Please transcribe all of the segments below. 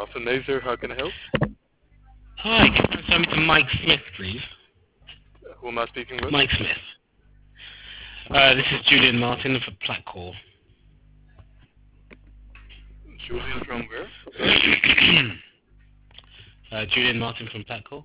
After Nazer, how can I help? Hi, can I send me to Mike Smith, please? Who am I speaking with? Mike Smith. This is Julian Martin for Platcore. Julian from where? Julian Martin from Platcore.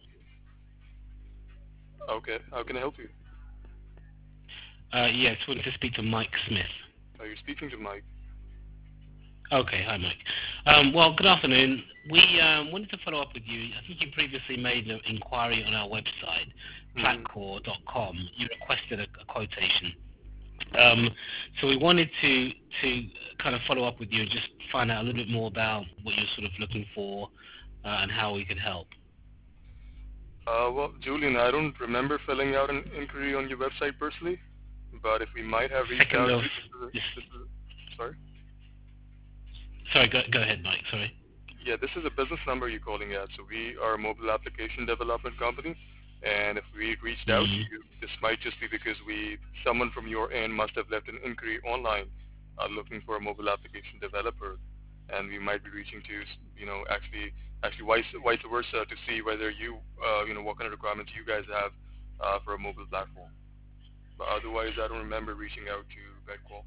Okay, how can I help you? Yeah, just wanted to speak to Mike Smith. Are you speaking to Mike? Okay, hi Mike. Well, good afternoon. We wanted to follow up with you. I think you previously made an inquiry on our website, Hmm. platcore.com. You requested a quotation. So we wanted to kind of follow up with you and just find out a little bit more about what you're sort of looking for and how we could help. Well, Julian, I don't remember filling out an inquiry on your website personally, but if we might have reached Second out of to you, this. this is sorry? Sorry, go ahead, Mike. Sorry. Yeah, this is a business number you're calling at. So we are a mobile application development company, and if we reached out to Mm, you, this might just be because someone from your end must have left an inquiry online, looking for a mobile application developer, and we might be reaching to, actually vice versa to see whether what kind of requirements you guys have for a mobile platform. But otherwise, I don't remember reaching out to Bedcall.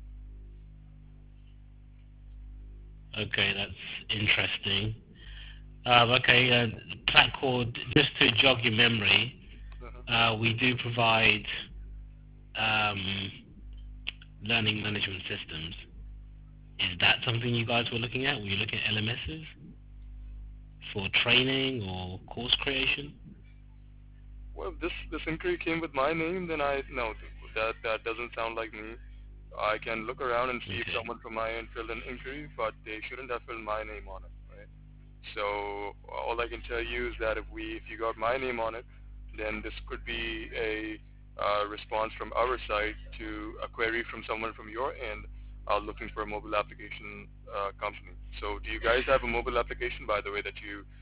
okay, that's interesting. Okay, Platcord, just to jog your memory, Uh-huh. we do provide um, learning management systems. Is that something you guys were looking at? Were you looking at LMSs for training or course creation? Well, if this inquiry came with my name, then I no, that doesn't sound like me. I can look around and see if Okay. someone from my end filled an inquiry, but they shouldn't have filled my name on it, right? So all I can tell you is that if you got my name on it, then this could be a response from our side to a query from someone from your end looking for a mobile application company. So do you guys have a mobile application, by the way, that you